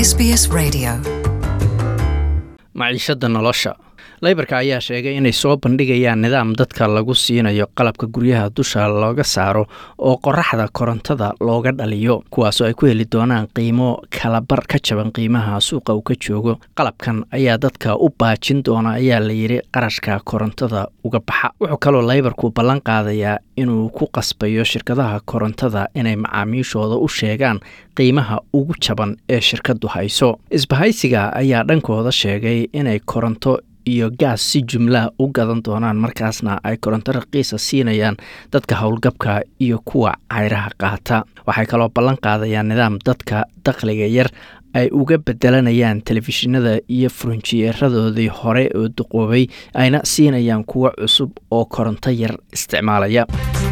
SBS Radio. maciishada nolosha Labourka ayaa sheegay inay soo bandhigayaan nidaam dadka lagu siinayo qalabka guryaha dusha looga saaro oo qoraxda korontada looga dhaliyo kuwaas oo ay ku heli doonaan qiimo kala bar ka jaban qiimaha suuqa uu ka joogo. Qalabkan ayaa dadka u baajin doona ayaa la yiri qarashka korontada uga baxa. Wuxuu kaloo Labourku ballan qaadayaa inuu ku qasbayo shirkadaha korontada inay macaamiishooda u sheegaan qiimaha ugu jaban ee shirkadu hayso. Isbahaysiga ayaa dhankooda sheegay inay koronto iyo gaas si jumla u gadan doonaan markaasna ay koronto raqiisa siinayaan dadka howlgabka iyo kuwa cayraha qaata. Waxay kaloo ballan qaadayaan nidaam dadka dakhliga yar ay uga bedelanayaan telefishinada iyo furunjiyeeradoodii hore oo duqoobay ayna siinayaan kuwa cusub oo koronto yar isticmaalaya.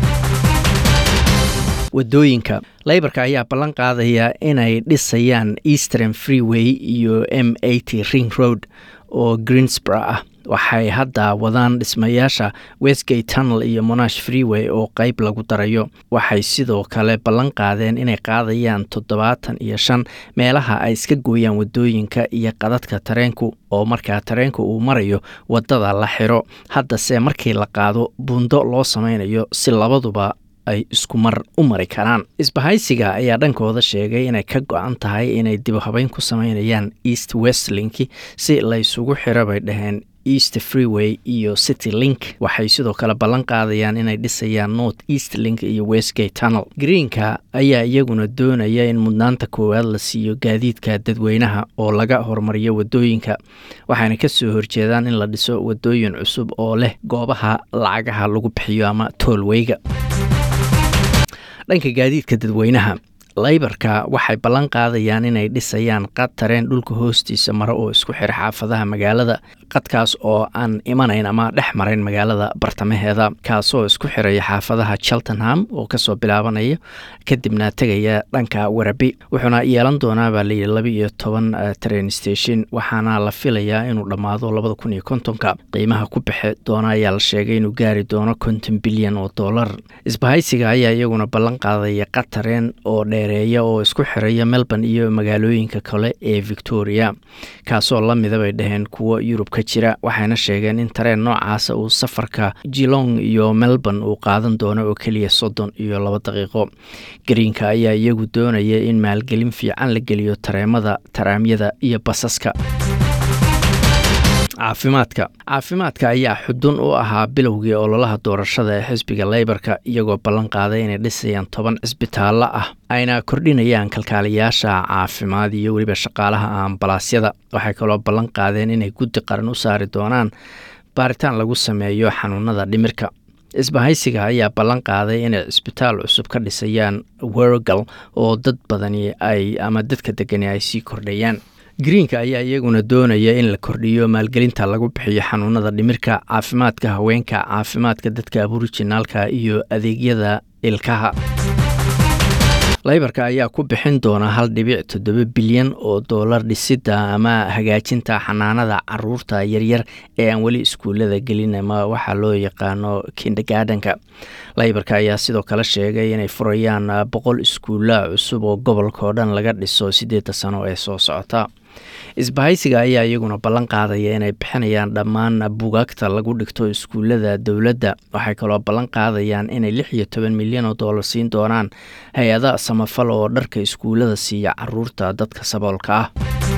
Wadooyinka Labourka ayaa ballan qaadaya inay dhisayaan Eastern Freeway iyo M80 Ring Road oo Greensboro ah. Waxay hadda wadaan dhismayaasha Westgate Tunnel iyo Monash Freeway oo qayb lagu darayo. Waxay sidoo kale ballan qaadeen inay qaadayaan 75 meelaha ay iska gooyaan wadooyinka iyo qadadka tareenku oo markaa tareenku uu marayo wadada la xiro. Haddase markii la qaado buundo loo sameynayo si labaduba ay isku mar u mari karaan. Isbahaysiga ayaa dhankooda sheegay inay ka go'an tahay inay dib u habeyn ku sameynayaan East West Link si la isugu xiro bay dhaheen East Freeway iyo City Link. Waxay sidoo kale ballan qaadayaan inay dhisayaan North East Link iyo Westgate Tunnel. Greenka ayaa iyaguna doonaya in mudnaanta koowaad la siiyo gaadiidka dadweynaha oo laga hormariyo wadooyinka. Waxayna ka soo horjeedaan in la dhiso wadooyin cusub oo leh goobaha lacagaha lagu bixiyo ama tollwayga. Dhanka gaadiidka dadweynaha Labourka waxay ballan qaadayaan inay dhisayaan qad tareen dhulka hoostiisa mara oo isku xir xaafadaha magaalada. Qadkaas oo aan imanayn ama dhex marayn magaalada bartamaheeda kaasoo isku xiraya xaafadaha Cheltenham oo kasoo bilaabanaya kadibna tagaya dhanka Werribee. Wuxuuna yeelan doonaa baa la yiri 12 train station waxaana la filayaa inuu dhamaado 2050. Qiimaha ku bixi doona ayaa la sheegay inuu gaari doono $50 bilyan. Isbahaysiga ayaa iyaguna ballan qaadaya qad tareen oo dheereeya oo isku xiraya Melbourne iyo magaalooyinka kale ee Victoria kaasoo la mid ah dhaheen kuwa Yurub ka jira. Waxayna sheegeen in tareen noocaas uu safarka Geelong iyo Melbourne uu qaadan doono oo kaliya 32 daqiiqo. Greenka ayaa iyagu doonaya in maalgelin fiican la geliyo tareemada, taraamyada iyo basaska. Caafimaadka ayaa xudun u ahaa bilowgii ololaha doorashada ee xisbiga Labourka iyagoo ballan qaaday inay dhisayaan 10 cisbitaallo ah ayna kordhinayaan kalkaaliyaasha caafimaad iyo weliba shaqaalaha ambalaasyada. Waxay kaloo ballan qaadeen inay guddi qaran u saari doonaan baaritaan lagu sameeyo xanuunada dhimirka. Isbahaysiga ayaa ballan qaaday inay cisbitaal cusub ka dhisayaan Warragul oo dad badani ama dadka degani ay sii kordhayaan. Greenka ayaa iyaguna doonaya in la kordhiyo maalgelinta lagu bixiyo xanuunada dhimirka, caafimaadka haweenka, caafimaadka dadka Aboriginalka iyo adeegyada ilkaha. Labourka ayaa ku bixin doona $1.7 bilyan dhisidda ama hagaajinta xanaanada caruurta yaryar ee aan weli iskuulada gelin ama waxa loo yaqaano kindergartenka. Labourka ayaa sidoo kale sheegay inay furayaan 100 iskuulo cusub oo gobolka oo dhan laga dhiso 8 sano ee soo socota. Isbahaysiga ayaa iyaguna ballan qaadaya inay bixinayaan dhammaan buugaagta lagu dhigto iskuulada dawladda. Waxay kaloo ballan qaadayaan inay $16 milyan siin doonaan hay'adaha samafal oo dharka iskuulada siiya caruurta dadka saboolka ah.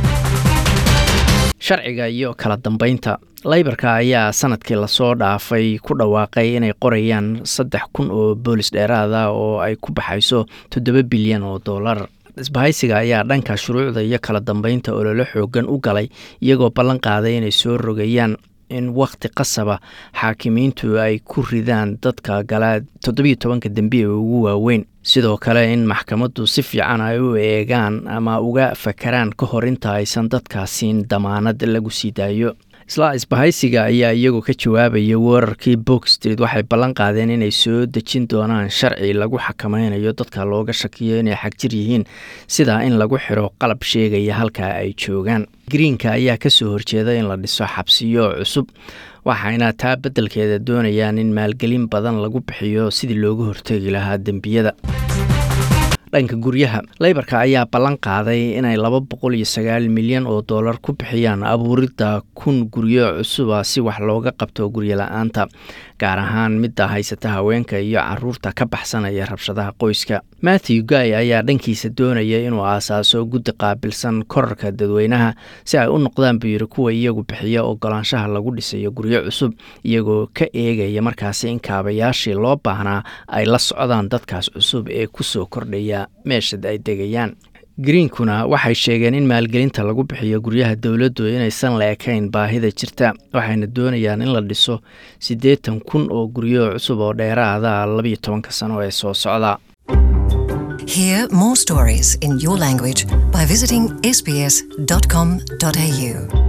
Sharciga iyo kala dambeynta Labourka ayaa sanadkii la soo dhaafay ku dhawaaqay inay qorayaan 3,000 oo boolis dheeraad ah oo ay ku baxayso $7 bilyan. Isbahaysiga ayaa dhanka shuruucda iyo kala dambeynta olole xoogan u galay iyagoo ballan qaaday inay soo rogayaan in waqti qasaba xaakimiintu ay ku ridaan dadka gala 17 dambi ee ugu waaweyn. Sidoo kale in maxkamaddu si fiican ay u eegaan ama uga fakaraan ka hor inta aysan dadkaasiin damaanad lagu sii daayo. Isla isbahaysiga ayaa iyagu ka jawaabaya weerarkii Bourke Street. Waxay ballan qaadeen inay soo dejin doonaan sharci lagu xakameynayo dadka looga shakiyo inay xagjir yihiin sida in lagu xiro qalab sheegaya halka ay joogaan. Greenka ayaa ka soo horjeeda in la dhiso xabsiyo cusub waxayna taa beddelkeeda doonayaan in maalgelin badan lagu bixiyo sidii looga hortagi lahaa dembiyada. dhanka guryaha, Labourka ayaa ballan qaaday inay $209 milyan ku bixiyaan abuuridda 1,000 guryo cusub si wax looga qabto guryo la'aanta, gaar ahaan midda haysata haweenka iyo caruurta ka baxsanaya rabshadaha qoyska. Matthew Guy ayaa dhankiisa doonaya inuu aasaaso guddi qaabilsan korarka dadweynaha si ay u noqdaan biyiro kuwa iyagu bixiya ogolaanshaha lagu dhisayo guryo cusub, iyagoo ka eegaya markaasi in kaabayaashii loo baahnaa ay la socdaan dadkaas cusub ee ku soo kordhaya meesha ay degayaan. Greenkuna waxay sheegeen in maalgelinta lagu bixiyo guryaha dowladdu inaysan la ekayn baahida jirta, waxayna doonayaan in la dhiso 80,000 oo guryo cusub oo dheeraada 12 sano ee soo socda. Hear more stories in your language by visiting sbs.com.au.